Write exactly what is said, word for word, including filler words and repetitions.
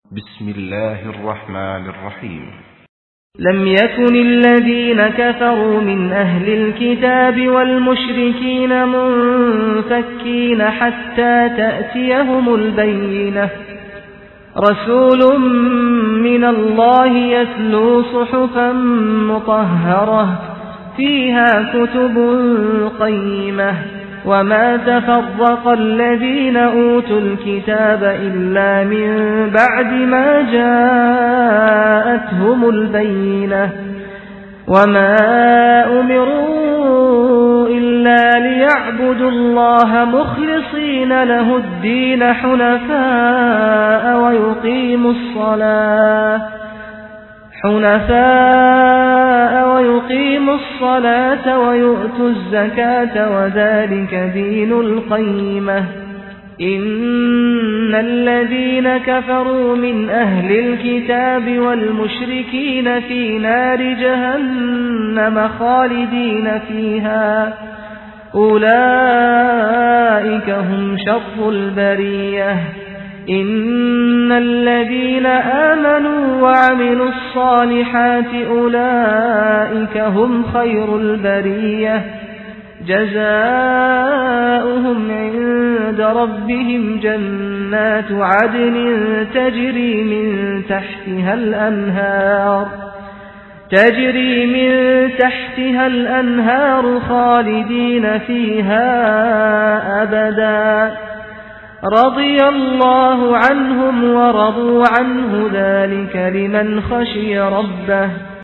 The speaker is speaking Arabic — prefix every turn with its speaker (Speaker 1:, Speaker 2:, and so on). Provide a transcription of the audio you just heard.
Speaker 1: بسم الله الرحمن الرحيم.
Speaker 2: لم يكن الذين كفروا من أهل الكتاب والمشركين منفكين حتى تأتيهم البينة، رسول من الله يتلو صحفا مطهرة فيها كتب قيمة، وما تفرق الذين أوتوا الكتاب إلا من بعد ما جاءتهم البينة، وما أمروا إلا ليعبدوا الله مخلصين له الدين حنفاء ويقيموا الصلاة حنفاء ويقيموا الصلاة ويؤتوا الزكاة وذلك دين القيمة. إن الذين كفروا من أهل الكتاب والمشركين في نار جهنم خالدين فيها، أولئك هم شر البرية. إن الذين آمنوا وعملوا الصالحات أولئك هم خير البرية، جزاؤهم عند ربهم جنات عدن تجري من تحتها الأنهار تجري من تحتها الأنهار خالدين فيها أبدا، رضي الله عنهم ورضوا عنه، ذلك لمن خشي ربه.